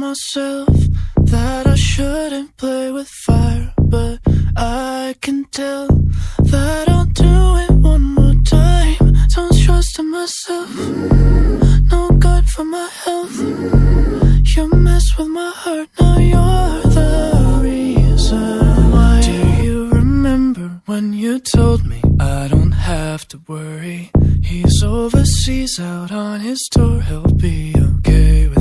myself that I shouldn't play with fire, but I can tell that I'll do it one more time. Don't trust in myself, no good for my health. You mess with my heart, now you're the reason why. Do you remember when you told me I don't have to worry? He's overseas out on his tour, he'll be okay with